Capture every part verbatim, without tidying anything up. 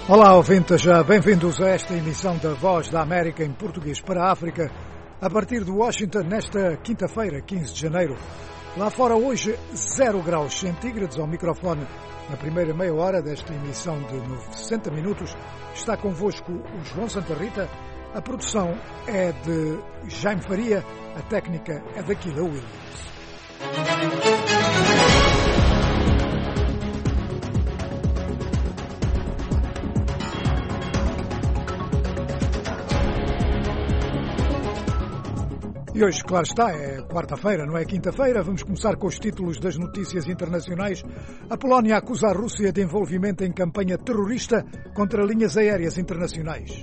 Olá, ouvintes, bem-vindos a esta emissão da Voz da América em português para a África, a partir de Washington, nesta quinta-feira, quinze de janeiro. Lá fora hoje, zero graus centígrados. Ao microfone, na primeira meia hora desta emissão de sessenta minutos, está convosco o João Santa Rita. A produção é de Jaime Faria, a técnica é da Kila Williams. E hoje, claro está, é quarta-feira, não é quinta-feira. Vamos começar com os títulos das notícias internacionais. A Polónia acusa a Rússia de envolvimento em campanha terrorista contra linhas aéreas internacionais.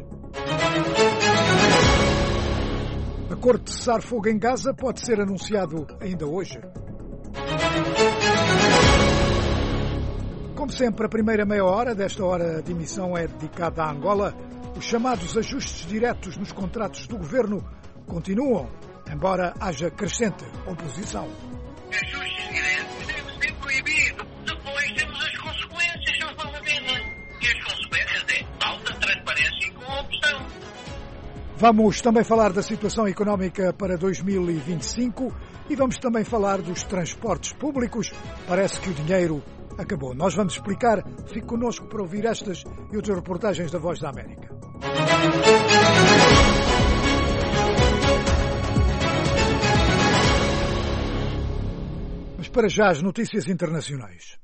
Acordo de cessar fogo em Gaza pode ser anunciado ainda hoje. Como sempre, a primeira meia hora desta hora de emissão é dedicada à Angola. Os chamados ajustes diretos nos contratos do governo continuam, embora haja crescente oposição. Ajustes diretos devem ser proibidos. Depois temos as consequências, senhor Parlamento. E as consequências é falta de transparência e corrupção. Vamos também falar da situação económica para dois mil e vinte e cinco e vamos também falar dos transportes públicos. Parece que o dinheiro acabou. Nós vamos explicar. Fique connosco para ouvir estas e outras reportagens da Voz da América. Para já, as notícias internacionais.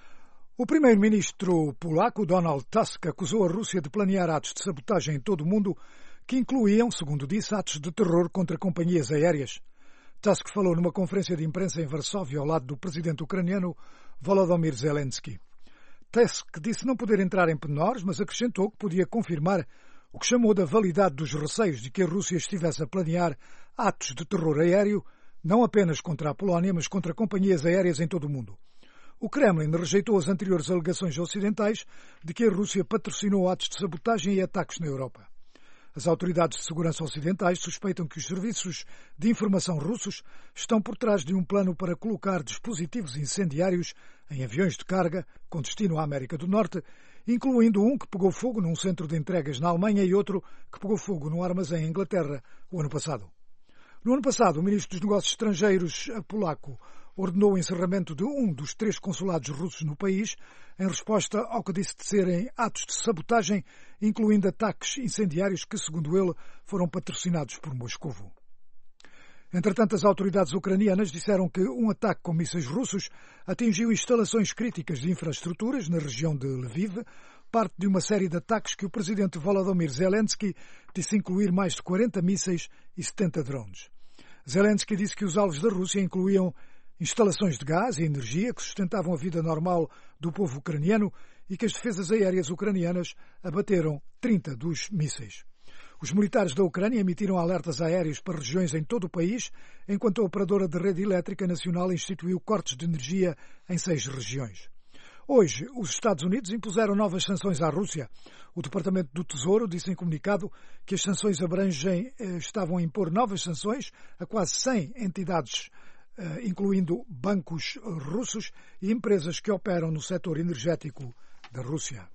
O primeiro-ministro polaco, Donald Tusk, acusou a Rússia de planear atos de sabotagem em todo o mundo que incluíam, segundo disse, atos de terror contra companhias aéreas. Tusk falou numa conferência de imprensa em Varsóvia ao lado do presidente ucraniano Volodymyr Zelensky. Tusk disse não poder entrar em pormenores, mas acrescentou que podia confirmar o que chamou da validade dos receios de que a Rússia estivesse a planear atos de terror aéreo não apenas contra a Polónia, mas contra companhias aéreas em todo o mundo. O Kremlin rejeitou as anteriores alegações ocidentais de que a Rússia patrocinou atos de sabotagem e ataques na Europa. As autoridades de segurança ocidentais suspeitam que os serviços de informação russos estão por trás de um plano para colocar dispositivos incendiários em aviões de carga com destino à América do Norte, incluindo um que pegou fogo num centro de entregas na Alemanha e outro que pegou fogo num armazém em Inglaterra o ano passado. No ano passado, o ministro dos Negócios Estrangeiros polaco ordenou o encerramento de um dos três consulados russos no país, em resposta ao que disse de serem atos de sabotagem, incluindo ataques incendiários que, segundo ele, foram patrocinados por Moscovo. Entretanto, as autoridades ucranianas disseram que um ataque com mísseis russos atingiu instalações críticas de infraestruturas na região de Lviv, parte de uma série de ataques que o presidente Volodymyr Zelensky disse incluir mais de quarenta mísseis e setenta drones. Zelensky disse que os alvos da Rússia incluíam instalações de gás e energia que sustentavam a vida normal do povo ucraniano e que as defesas aéreas ucranianas abateram trinta dos mísseis. Os militares da Ucrânia emitiram alertas aéreos para regiões em todo o país, enquanto a operadora de rede elétrica nacional instituiu cortes de energia em seis regiões. Hoje, os Estados Unidos impuseram novas sanções à Rússia. O Departamento do Tesouro disse em comunicado que as sanções abrangem, eh, estavam a impor novas sanções a quase cem entidades, eh, incluindo bancos russos e empresas que operam no setor energético da Rússia.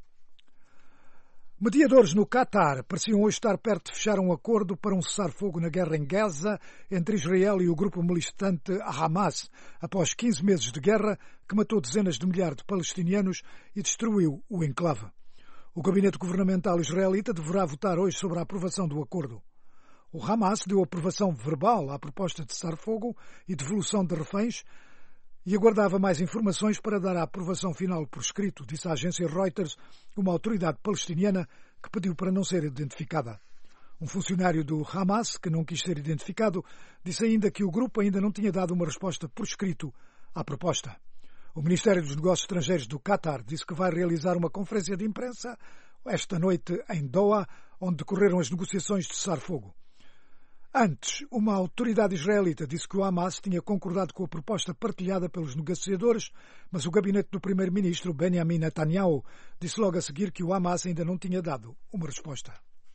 Mediadores no Qatar pareciam hoje estar perto de fechar um acordo para um cessar-fogo na guerra em Gaza entre Israel e o grupo militante Hamas, após quinze meses de guerra que matou dezenas de milhares de palestinianos e destruiu o enclave. O gabinete governamental israelita deverá votar hoje sobre a aprovação do acordo. O Hamas deu aprovação verbal à proposta de cessar-fogo e devolução de reféns e aguardava mais informações para dar a aprovação final por escrito, disse a agência Reuters, uma autoridade palestiniana que pediu para não ser identificada. Um funcionário do Hamas, que não quis ser identificado, disse ainda que o grupo ainda não tinha dado uma resposta por escrito à proposta. O Ministério dos Negócios Estrangeiros do Qatar disse que vai realizar uma conferência de imprensa esta noite em Doha, onde decorreram as negociações de cessar-fogo. Antes, uma autoridade israelita disse que o Hamas tinha concordado com a proposta partilhada pelos negociadores, mas o gabinete do primeiro-ministro Benjamin Netanyahu disse logo a seguir que o Hamas ainda não tinha dado uma resposta.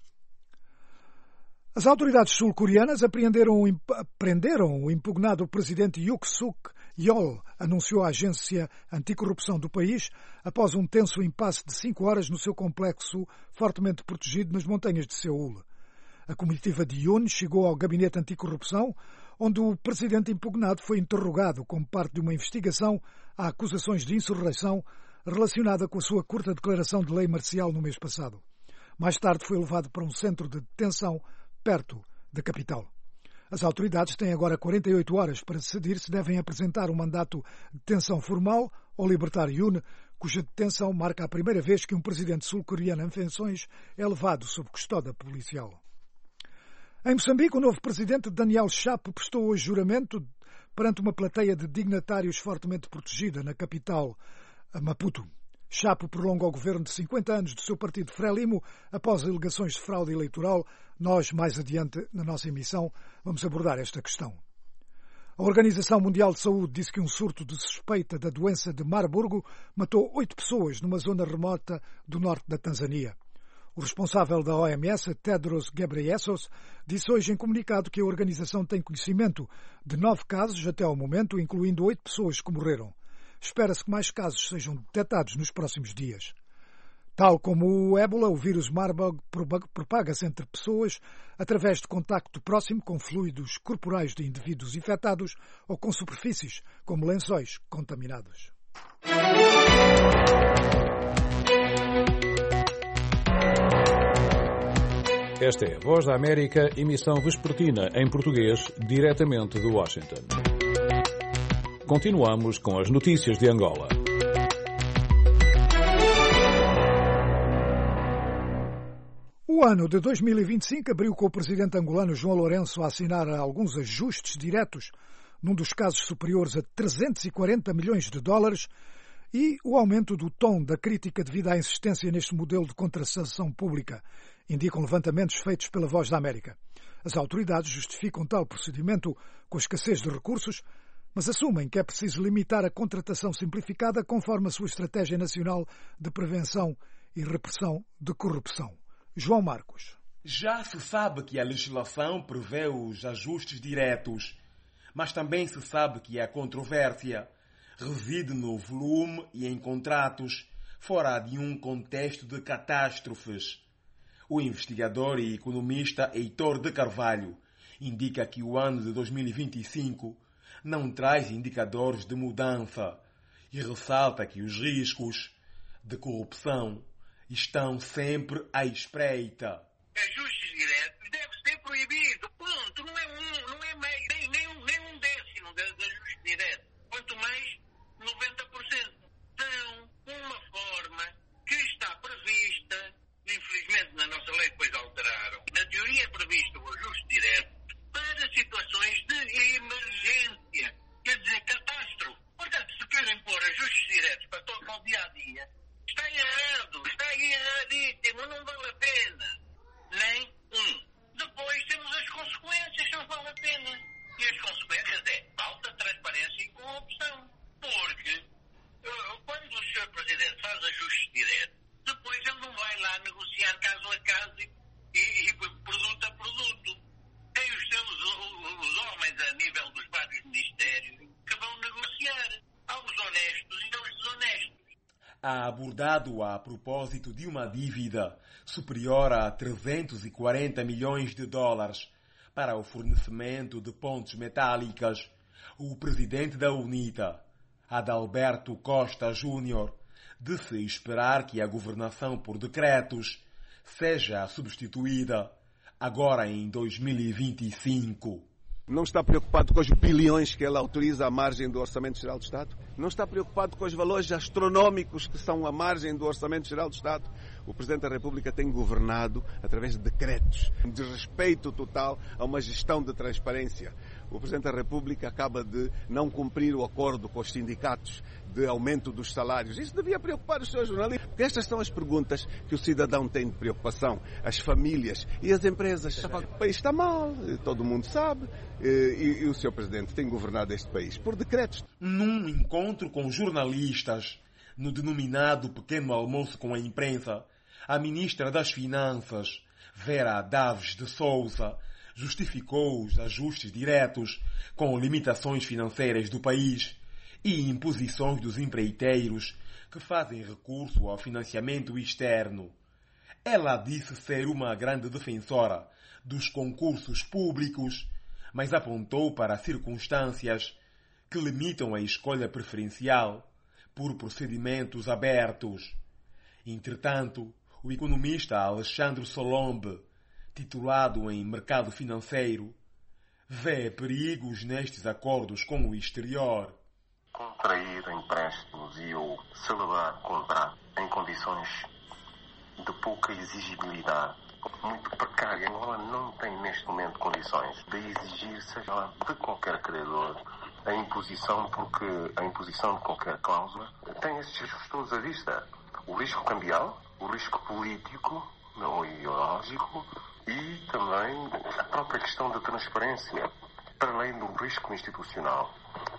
As autoridades sul-coreanas apreenderam, prenderam o impugnado presidente Yoon Suk I O L anunciou a agência anticorrupção do país após um tenso impasse de cinco horas no seu complexo fortemente protegido nas montanhas de Seul. A comitiva de Yoon chegou ao gabinete anticorrupção, onde o presidente impugnado foi interrogado como parte de uma investigação a acusações de insurreição relacionada com a sua curta declaração de lei marcial no mês passado. Mais tarde foi levado para um centro de detenção perto da capital. As autoridades têm agora quarenta e oito horas para decidir se devem apresentar um mandato de detenção formal ou libertar Yoon, cuja detenção marca a primeira vez que um presidente sul-coreano em funções é levado sob custódia policial. Em Moçambique, o novo presidente Daniel Chapo prestou hoje juramento perante uma plateia de dignatários fortemente protegida na capital, Maputo. Chapo prolonga o governo de cinquenta anos do seu partido Frelimo após alegações de fraude eleitoral. Nós, mais adiante, na nossa emissão, vamos abordar esta questão. A Organização Mundial de Saúde disse que um surto de suspeita da doença de Marburgo matou oito pessoas numa zona remota do norte da Tanzânia. O responsável da O M S, Tedros Ghebreyesus, disse hoje em comunicado que a organização tem conhecimento de nove casos até ao momento, incluindo oito pessoas que morreram. Espera-se que mais casos sejam detectados nos próximos dias. Tal como o ébola, o vírus Marburg propaga-se entre pessoas através de contacto próximo com fluidos corporais de indivíduos infectados ou com superfícies, como lençóis contaminados. Esta é a Voz da América, emissão vespertina em português, diretamente de Washington. Continuamos com as notícias de Angola. O ano de dois mil e vinte e cinco abriu com o presidente angolano João Lourenço a assinar alguns ajustes diretos, num dos casos superiores a trezentos e quarenta milhões de dólares, e o aumento do tom da crítica devido à insistência neste modelo de contratação pública, indicam levantamentos feitos pela Voz da América. As autoridades justificam tal procedimento com a escassez de recursos, mas assumem que é preciso limitar a contratação simplificada conforme a sua Estratégia Nacional de Prevenção e Repressão de Corrupção. João Marcos. Já se sabe que a legislação prevê os ajustes diretos, mas também se sabe que a controvérsia reside no volume e em contratos fora de um contexto de catástrofes. O investigador e economista Heitor de Carvalho indica que o ano de dois mil e vinte e cinco não traz indicadores de mudança e ressalta que os riscos de corrupção estão sempre à espreita. Ajustes diretos deve ser proibido. Ponto. Não é um, não é meio, nem, nem, um, nem um décimo de ajustes diretos. Quanto mais, noventa por cento. São uma forma que está prevista, infelizmente na nossa lei depois alteraram. Na teoria é previsto o ajuste direto para situações de emergência, quer dizer, catástrofe. Portanto, se querem pôr ajustes diretos para todo o dia-a-dia, está errado, está erradíssimo, não vale a pena. Nem um. Depois temos as consequências, não vale a pena. E as consequências é falta de transparência e corrupção. Porque quando o senhor Presidente faz ajustes diretos, depois ele não vai lá negociar caso a caso e, e, e produto a produto. Tem os seus os, os homens a nível dos vários ministérios que vão negociar aos honestos e aos desonestos. Ha abordado a propósito de uma dívida superior a trezentos e quarenta milhões de dólares para o fornecimento de pontes metálicas, o presidente da UNITA, Adalberto Costa Júnior, de se esperar que a governação por decretos seja substituída agora em dois mil e vinte e cinco. Não está preocupado com os bilhões que ela autoriza à margem do Orçamento Geral do Estado? Não está preocupado com os valores astronómicos que são à margem do Orçamento Geral do Estado? O Presidente da República tem governado através de decretos, de respeito total a uma gestão de transparência. O Presidente da República acaba de não cumprir o acordo com os sindicatos de aumento dos salários. Isso devia preocupar os seus jornalistas, porque estas são as perguntas que o cidadão tem de preocupação. As famílias e as empresas. O país está mal, todo mundo sabe, e, e o senhor Presidente tem governado este país por decretos. Num encontro com jornalistas, no denominado pequeno almoço com a imprensa, a Ministra das Finanças, Vera Daves de Souza, justificou os ajustes diretos com limitações financeiras do país e imposições dos empreiteiros que fazem recurso ao financiamento externo. Ela disse ser uma grande defensora dos concursos públicos, mas apontou para circunstâncias que limitam a escolha preferencial por procedimentos abertos. Entretanto, o economista Alexandre Solombe, titulado em Mercado Financeiro, vê perigos nestes acordos com o exterior. Contrair empréstimos e ou celebrar contratos em condições de pouca exigibilidade, muito precária. Angola não tem neste momento condições de exigir, seja lá de qualquer credor, a imposição, porque a imposição de qualquer cláusula tem esses riscos todos à vista. O risco cambial, o risco político ou ideológico e também a própria questão da transparência, para além do risco institucional.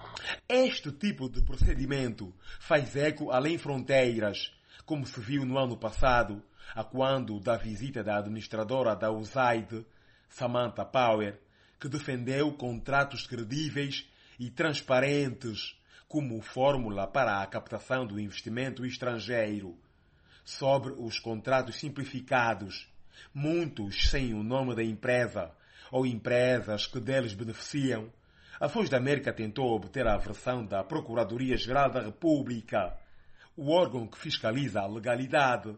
Este tipo de procedimento faz eco além fronteiras, como se viu no ano passado, a quando da visita da administradora da U S A I D, Samantha Power, que defendeu contratos credíveis e transparentes como fórmula para a captação do investimento estrangeiro. Sobre os contratos simplificados, muitos sem o nome da empresa ou empresas que deles beneficiam, a Voz da América tentou obter a versão da Procuradoria-Geral da República, o órgão que fiscaliza a legalidade,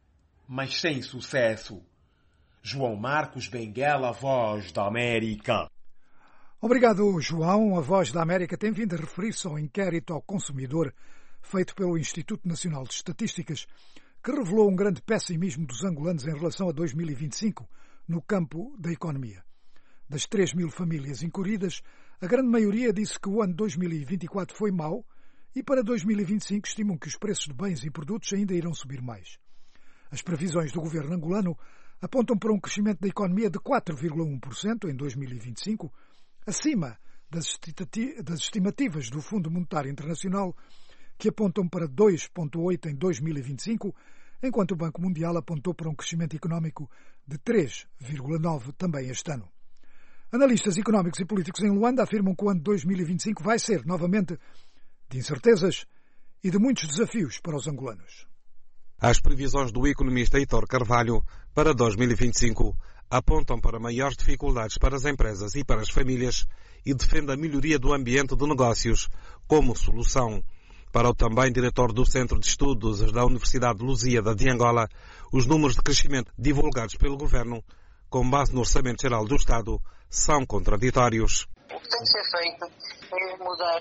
mas sem sucesso. João Marcos Benguela, Voz da América. Obrigado, João. A Voz da América tem vindo a referir-se ao inquérito ao consumidor feito pelo Instituto Nacional de Estatísticas, que revelou um grande pessimismo dos angolanos em relação a dois mil e vinte e cinco no campo da economia. Das três mil famílias inquiridas, a grande maioria disse que o ano dois mil e vinte e quatro foi mau e para dois mil e vinte e cinco estimam que os preços de bens e produtos ainda irão subir mais. As previsões do governo angolano apontam para um crescimento da economia de quatro vírgula um por cento em dois mil e vinte e cinco, acima das estimativas do Fundo Monetário Internacional, que apontam para dois vírgula oito por cento em dois mil e vinte e cinco, enquanto o Banco Mundial apontou para um crescimento económico de três vírgula nove por cento também este ano. Analistas económicos e políticos em Luanda afirmam que o ano dois mil e vinte e cinco vai ser, novamente, de incertezas e de muitos desafios para os angolanos. As previsões do economista Heitor Carvalho para dois mil e vinte e cinco apontam para maiores dificuldades para as empresas e para as famílias e defende a melhoria do ambiente de negócios como solução. Para o também diretor do Centro de Estudos da Universidade de Lusíada de Angola, os números de crescimento divulgados pelo governo, com base no Orçamento Geral do Estado, são contraditórios. O que tem que ser feito é mudar,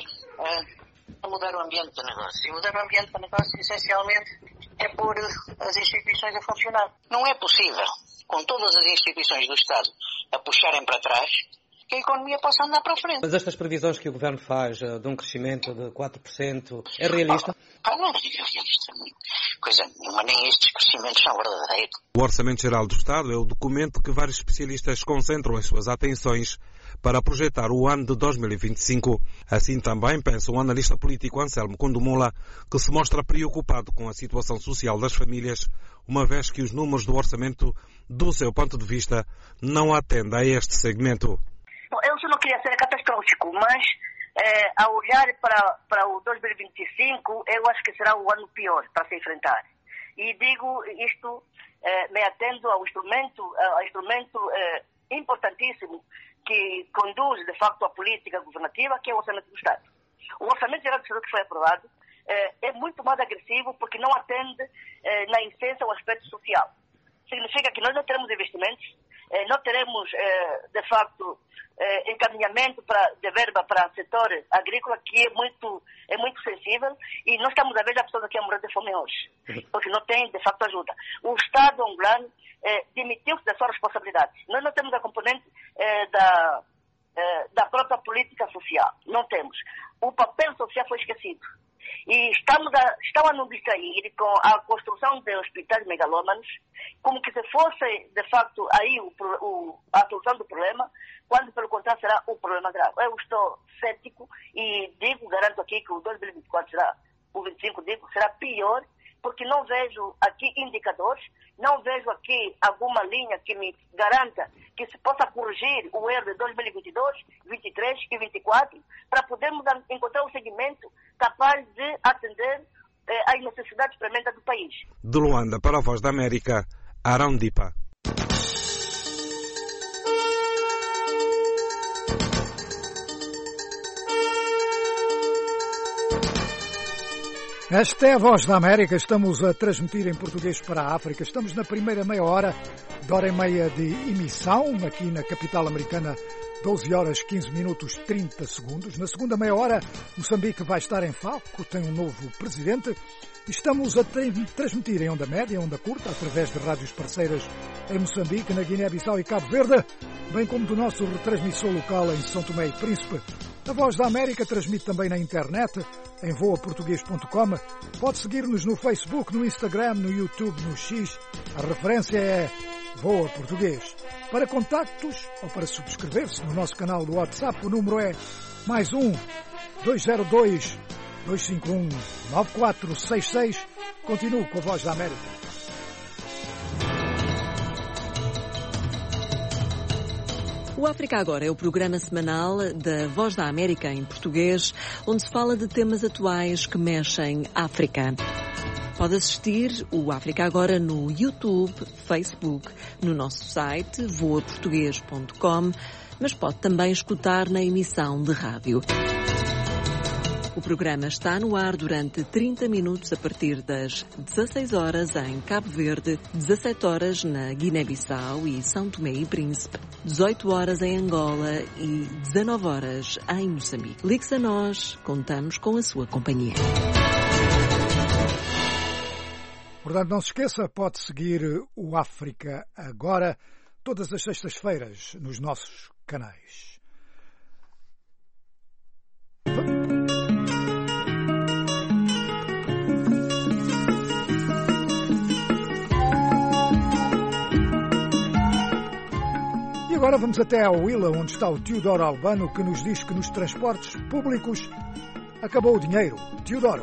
é mudar o ambiente de negócio. E mudar o ambiente de negócio, essencialmente, é pôr as instituições a funcionar. Não é possível, com todas as instituições do Estado a puxarem para trás, que a economia possa andar para a frente. Mas estas previsões que o Governo faz de um crescimento de quatro por cento é realista? Ah, não é realista. Coisa nenhuma, nem estes crescimentos são verdadeiros. O Orçamento Geral do Estado é o documento que vários especialistas concentram as suas atenções para projetar o ano de dois mil e vinte e cinco. Assim também pensa o analista político Anselmo Kundumula, que se mostra preocupado com a situação social das famílias, uma vez que os números do orçamento, do seu ponto de vista, não atendem a este segmento. Bom, eu só não queria ser catastrófico, mas eh, ao olhar para, para o dois mil e vinte e cinco, eu acho que será o ano pior para se enfrentar. E digo isto eh, me atendo ao instrumento, ao instrumento eh, importantíssimo que conduz, de facto, a política governativa, que é o Orçamento do Estado. O Orçamento Geral do Estado que foi aprovado eh, é muito mais agressivo porque não atende eh, na essência ao aspecto social. Significa que nós não teremos investimentos, eh, não teremos, eh, de facto, eh, encaminhamento para, de verba para o setor agrícola, que é muito, é muito sensível, e nós estamos a ver a pessoa que a morrer de fome hoje, porque não tem, de facto, ajuda. O Estado angolano eh, demitiu-se da sua responsabilidade. Nós não temos a componente eh, da, eh, da própria política social. Não temos. O papel social foi esquecido. E estamos a, estão a nos distrair com a construção de hospitais megalómanos, como que se fosse, de facto, aí o, o, a solução do problema, quando, pelo contrário, será o problema grave. Eu estou cético e digo, garanto aqui que o dois mil e vinte e quatro será, o vinte e cinco, digo, será pior porque não vejo aqui indicadores, não vejo aqui alguma linha que me garanta que se possa corrigir o erro de dois mil e vinte e dois, vinte e três e vinte e quatro, para podermos encontrar um segmento capaz de atender eh, às necessidades prementas do país. De Luanda para a Voz da América, Arão Dipa. Esta é a Voz da América, estamos a transmitir em português para a África. Estamos na primeira meia hora, de hora e meia de emissão, aqui na capital americana, doze horas, quinze minutos, trinta segundos. Na segunda meia hora, Moçambique vai estar em falco, tem um novo presidente. Estamos a transmitir em onda média, onda curta, através de rádios parceiras em Moçambique, na Guiné-Bissau e Cabo Verde, bem como do nosso retransmissor local em São Tomé e Príncipe. A Voz da América transmite também na internet, em voa português ponto com. Pode seguir-nos no Facebook, no Instagram, no YouTube, no X. A referência é Voa Português. Para contactos ou para subscrever-se no nosso canal do WhatsApp, o número é mais um, dois zero dois, dois cinco um, nove quatro seis seis. Continuo com a Voz da América. O África Agora é o programa semanal da Voz da América em português, onde se fala de temas atuais que mexem África. Pode assistir o África Agora no YouTube, Facebook, no nosso site voa português ponto com, mas pode também escutar na emissão de rádio. O programa está no ar durante trinta minutos a partir das dezasseis horas em Cabo Verde, dezassete horas na Guiné-Bissau e São Tomé e Príncipe, dezoito horas em Angola e dezanove horas em Moçambique. Ligue-se a nós, contamos com a sua companhia. Portanto, não se esqueça, pode seguir o África Agora todas as sextas-feiras nos nossos canais. Agora vamos até ao Huila, onde está o Teodoro Albano, que nos diz que nos transportes públicos acabou o dinheiro. Teodoro.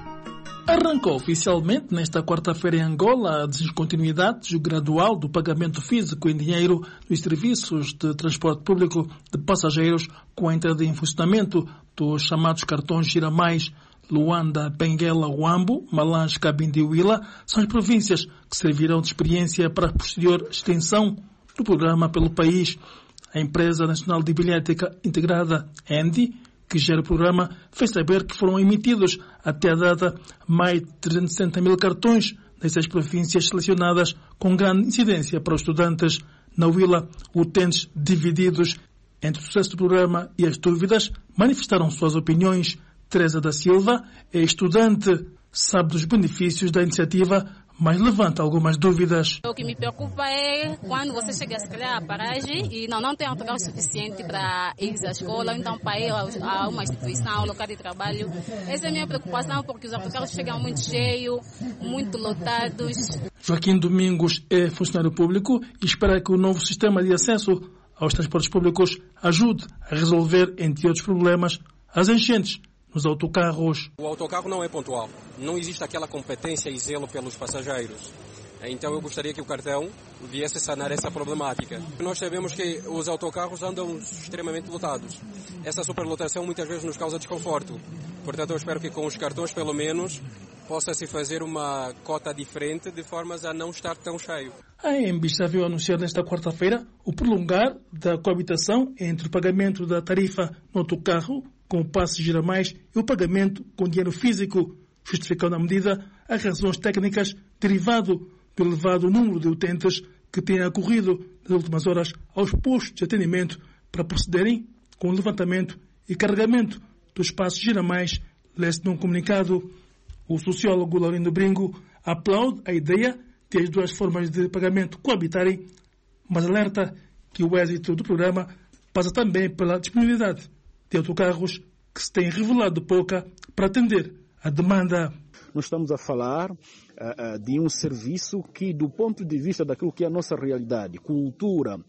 Arrancou oficialmente nesta quarta-feira em Angola a descontinuidade gradual do pagamento físico em dinheiro dos serviços de transporte público de passageiros com a entrada em funcionamento dos chamados cartões Gira Mais. Luanda, Benguela, Huambo, Malange, Cabinda e Huila são as províncias que servirão de experiência para a posterior extensão do programa pelo país. A Empresa Nacional de Bilhética Integrada, E N D I, que gera o programa, fez saber que foram emitidos até a data mais de trezentos e sessenta mil cartões nessas províncias selecionadas com grande incidência para os estudantes. Na Huila, utentes divididos entre o sucesso do programa e as dúvidas manifestaram suas opiniões. Teresa da Silva é estudante, sabe dos benefícios da iniciativa, mas levanta algumas dúvidas. O que me preocupa é quando você chega se calhar à paragem e não, não tem autocarro suficiente para ir à escola, então para ir a uma instituição, local de trabalho. Essa é a minha preocupação, porque os autocarros chegam muito cheios, muito lotados. Joaquim Domingos é funcionário público e espera que o novo sistema de acesso aos transportes públicos ajude a resolver, entre outros problemas, as enchentes nos autocarros. O autocarro não é pontual. Não existe aquela competência e zelo pelos passageiros. Então eu gostaria que o cartão viesse sanar essa problemática. Nós sabemos que os autocarros andam extremamente lotados. Essa superlotação muitas vezes nos causa desconforto. Portanto, eu espero que com os cartões, pelo menos, possa-se fazer uma cota diferente de formas a não estar tão cheio. A E M B já veio anunciar nesta quarta-feira o prolongar da coabitação entre o pagamento da tarifa no autocarro com o passe Gira Mais e o pagamento com dinheiro físico, justificando a medida as razões técnicas derivado do elevado número de utentes que têm acorrido nas últimas horas aos postos de atendimento para procederem com o levantamento e carregamento dos passos Gira Mais. Leste num comunicado, o sociólogo Laurindo Bringo aplaude a ideia de as duas formas de pagamento coabitarem, mas alerta que o êxito do programa passa também pela disponibilidade de autocarros que se têm revelado pouca para atender a demanda. Nós estamos a falar uh, uh, de um serviço que, do ponto de vista daquilo que é a nossa realidade, cultura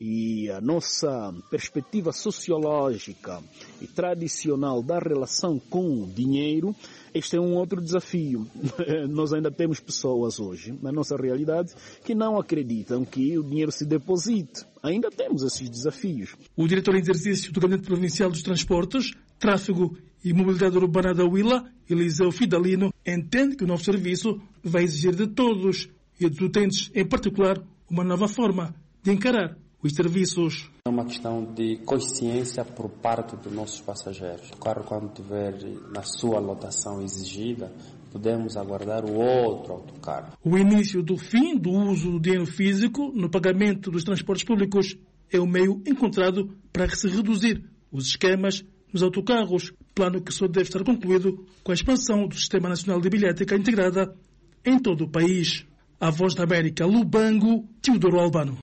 e a nossa perspectiva sociológica e tradicional da relação com o dinheiro, Este é um outro desafio. Nós ainda temos pessoas hoje, na nossa realidade, que não acreditam que o dinheiro se deposite. Ainda temos esses desafios. O diretor em exercício do Gabinete Provincial dos Transportes, Tráfego e Mobilidade Urbana da Huila, Eliseu Fidalino, entende que o novo serviço vai exigir de todos e dos utentes, em particular, uma nova forma de encarar os serviços. É uma questão de consciência por parte dos nossos passageiros. O carro, quando estiver na sua lotação exigida, podemos aguardar o outro autocarro. O início do fim do uso do dinheiro físico no pagamento dos transportes públicos é o meio encontrado para se reduzir os esquemas nos autocarros, plano que só deve estar concluído com a expansão do Sistema Nacional de Bilhética integrada em todo o país. A Voz da América, Lubango, Teodoro Albano.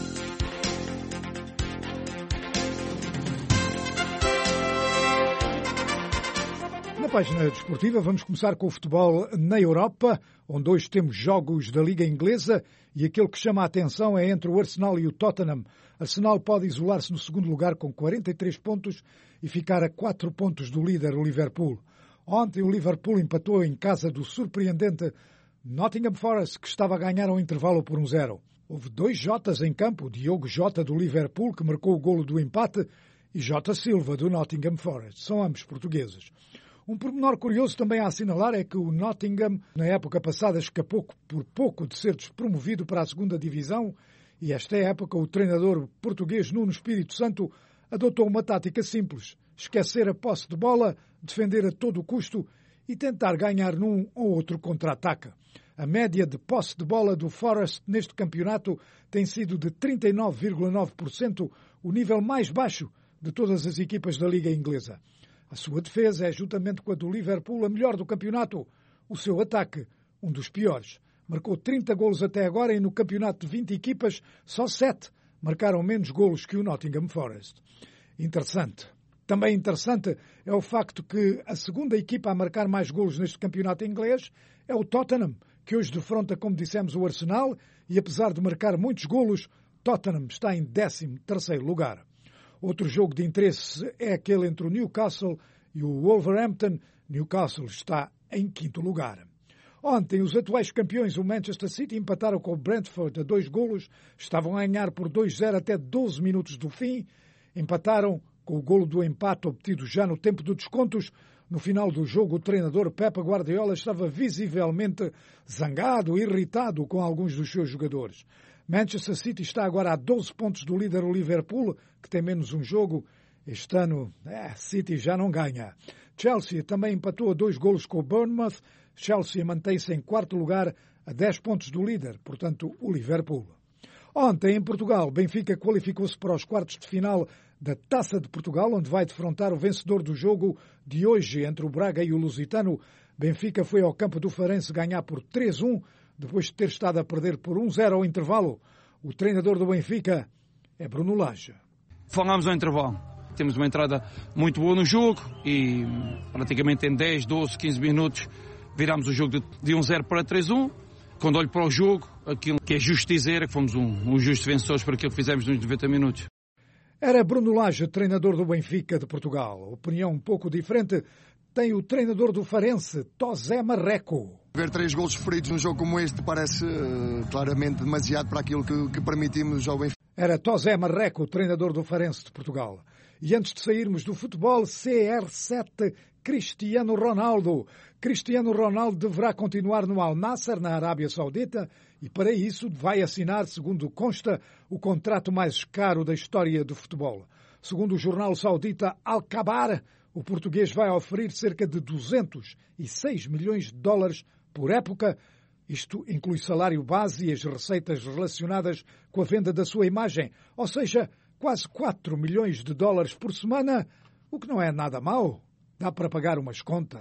Na página desportiva vamos começar com o futebol na Europa, onde hoje temos jogos da Liga Inglesa e aquele que chama a atenção é entre o Arsenal e o Tottenham. Arsenal pode isolar-se no segundo lugar com quarenta e três pontos e ficar a quatro pontos do líder, o Liverpool. Ontem o Liverpool empatou em casa do surpreendente Nottingham Forest, que estava a ganhar ao intervalo por um zero. Houve dois Jotas em campo, Diogo Jota do Liverpool, que marcou o golo do empate, e Jota Silva do Nottingham Forest. São ambos portugueses. Um pormenor curioso também a assinalar é que o Nottingham, na época passada, escapou por pouco de ser despromovido para a segunda divisão e esta época o treinador português Nuno Espírito Santo adotou uma tática simples, esquecer a posse de bola, defender a todo custo e tentar ganhar num ou outro contra-ataque. A média de posse de bola do Forest neste campeonato tem sido de trinta e nove vírgula nove por cento, o nível mais baixo de todas as equipas da Liga Inglesa. A sua defesa é, juntamente com a do Liverpool, a melhor do campeonato. O seu ataque, um dos piores. Marcou trinta golos até agora e no campeonato de vinte equipas, só sete marcaram menos golos que o Nottingham Forest. Interessante. Também interessante é o facto que a segunda equipa a marcar mais golos neste campeonato inglês é o Tottenham, que hoje defronta, como dissemos, o Arsenal e, apesar de marcar muitos golos, Tottenham está em décimo terceiro lugar. Outro jogo de interesse é aquele entre o Newcastle e o Wolverhampton. Newcastle está em quinto lugar. Ontem, os atuais campeões, o Manchester City, empataram com o Brentford a dois golos. Estavam a ganhar por dois a zero até doze minutos do fim. Empataram com o golo do empate obtido já no tempo de descontos. No final do jogo, o treinador Pep Guardiola estava visivelmente zangado, irritado com alguns dos seus jogadores. Manchester City está agora a doze pontos do líder, o Liverpool, que tem menos um jogo. Este ano, é, City já não ganha. Chelsea também empatou a dois golos com o Bournemouth. Chelsea mantém-se em quarto lugar a dez pontos do líder, portanto, o Liverpool. Ontem, em Portugal, Benfica qualificou-se para os quartos de final da Taça de Portugal, onde vai defrontar o vencedor do jogo de hoje entre o Braga e o Lusitano. Benfica foi ao campo do Farense ganhar por três a um, depois de ter estado a perder por um a zero ao intervalo. O treinador do Benfica é Bruno Lage. Falámos ao intervalo. Temos uma entrada muito boa no jogo e praticamente em dez, doze, quinze minutos virámos o jogo de um a zero para três a um. Quando olho para o jogo, aquilo que é justo dizer é que fomos um, um justo vencedores por aquilo que fizemos nos noventa minutos. Era Bruno Lage, treinador do Benfica de Portugal. Opinião um pouco diferente tem o treinador do Farense, Tosé Marreco. Ver três golos sofridos num jogo como este parece uh, claramente demasiado para aquilo que, que permitimos ao Benfica. Era Tosé Marreco, treinador do Farense de Portugal. E antes de sairmos do futebol, C R sete, Cristiano Ronaldo. Cristiano Ronaldo deverá continuar no Al Nassr, na Arábia Saudita, e para isso vai assinar, segundo consta, o contrato mais caro da história do futebol. Segundo o jornal saudita Al-Khabar, o português vai oferir cerca de duzentos e seis milhões de dólares por época. Isto inclui salário base e as receitas relacionadas com a venda da sua imagem, ou seja, quase quatro milhões de dólares por semana, o que não é nada mau. Dá para pagar umas contas.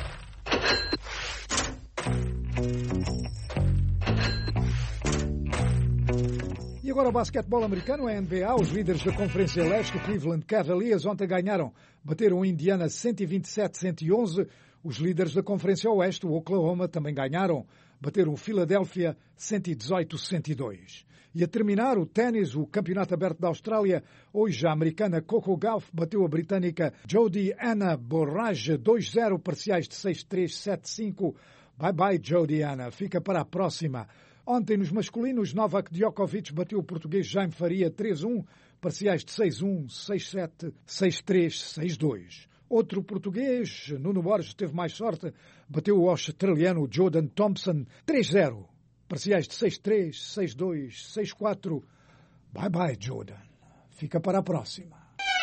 E agora o basquetebol americano, a N B A. Os líderes da Conferência Leste, o Cleveland Cavaliers, ontem ganharam. Bateram o Indiana cento e vinte e sete a cento e onze. Os líderes da Conferência Oeste, o Oklahoma, também ganharam. bateram o Philadelphia cento e dezoito a cento e dois. E a terminar, o ténis, o Campeonato Aberto da Austrália. Hoje a americana Coco Gauff bateu a britânica Jodi Anna Borrage dois a zero, parciais de seis três, sete cinco. Bye bye, Jodi Anna. Fica para a próxima. Ontem, nos masculinos, Novak Djokovic bateu o português Jaime Faria três a um, parciais de seis um, seis sete, seis três, seis dois. Outro português, Nuno Borges, teve mais sorte, bateu o australiano Jordan Thompson três a zero. Parciais de seis três, seis dois, seis quatro. Bye bye, Jordan. Fica para a próxima.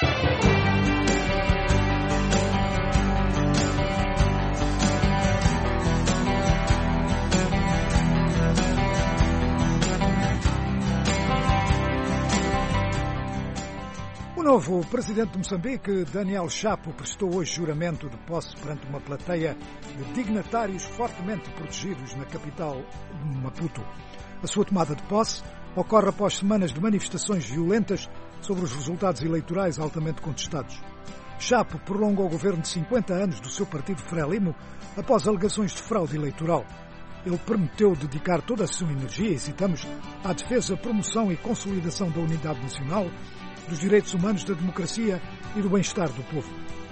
O novo presidente de Moçambique, Daniel Chapo, prestou hoje juramento de posse perante uma plateia de dignatários fortemente protegidos na capital de Maputo. A sua tomada de posse ocorre após semanas de manifestações violentas sobre os resultados eleitorais altamente contestados. Chapo prolongou o governo de cinquenta anos do seu partido Frelimo após alegações de fraude eleitoral. Ele prometeu dedicar toda a sua energia, e citamos, à defesa, promoção e consolidação da unidade nacional, dos direitos humanos, da democracia e do bem-estar do povo.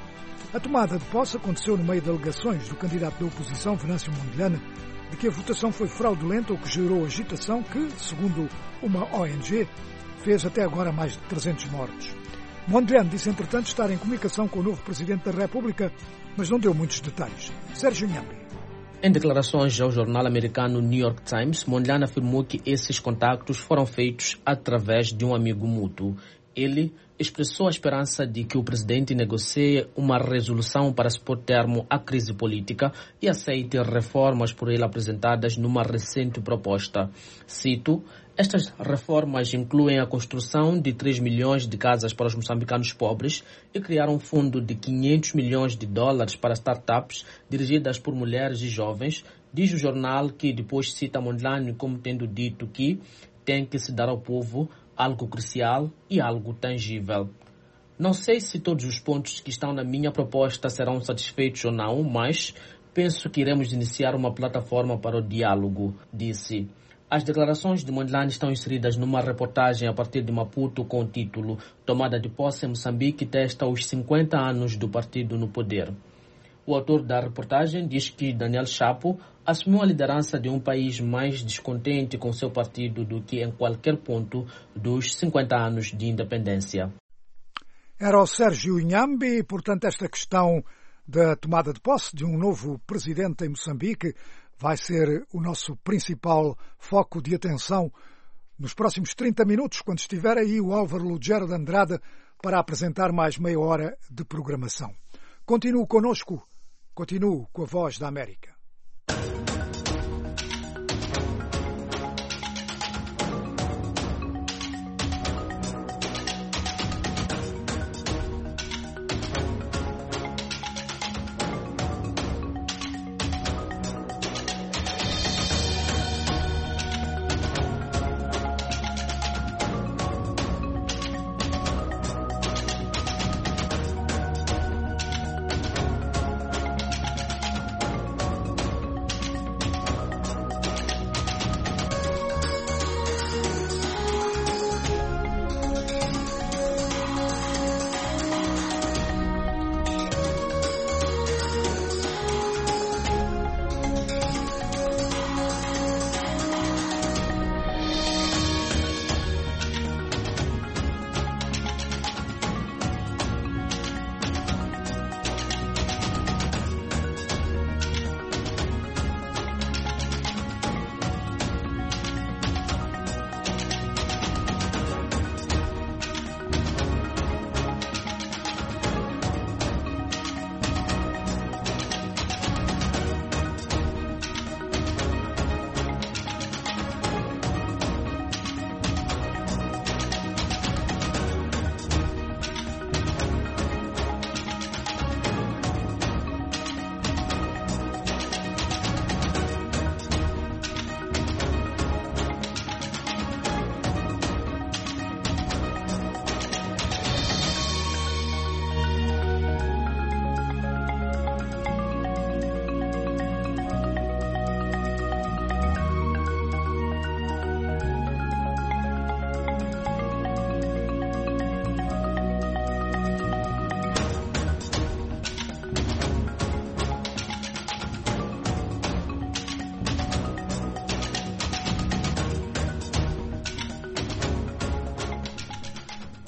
A tomada de posse aconteceu no meio de alegações do candidato da oposição, Venâncio Mondlane, de que a votação foi fraudulenta, o que gerou agitação que, segundo uma O N G, fez até agora mais de trezentos mortos. Mondlane disse, entretanto, estar em comunicação com o novo Presidente da República, mas não deu muitos detalhes. Sérgio Nhambi. Em declarações ao jornal americano New York Times, Mondlane afirmou que esses contactos foram feitos através de um amigo mútuo. Ele expressou a esperança de que o presidente negocie uma resolução para se pôr termo à crise política e aceite reformas por ele apresentadas numa recente proposta. Cito, estas reformas incluem a construção de três milhões de casas para os moçambicanos pobres e criar um fundo de quinhentos milhões de dólares para startups dirigidas por mulheres e jovens, diz o jornal, que depois cita Mondlane como tendo dito que tem que se dar ao povo algo crucial e algo tangível. Não sei se todos os pontos que estão na minha proposta serão satisfeitos ou não, mas penso que iremos iniciar uma plataforma para o diálogo, disse. As declarações de Mondlane estão inseridas numa reportagem a partir de Maputo com o título Tomada de posse em Moçambique testa os cinquenta anos do partido no poder. O autor da reportagem diz que Daniel Chapo assumiu a liderança de um país mais descontente com seu partido do que em qualquer ponto dos cinquenta anos de independência. Era o Sérgio Nhambi, portanto, esta questão da tomada de posse de um novo presidente em Moçambique vai ser o nosso principal foco de atenção nos próximos trinta minutos, quando estiver aí o Álvaro Lugero de Andrade para apresentar mais meia hora de programação. Continue conosco, continue com a Voz da América.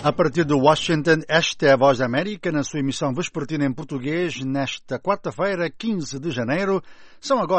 A partir de Washington, esta é a Voz da América, na sua emissão vespertina em português, nesta quarta-feira, quinze de janeiro. São agora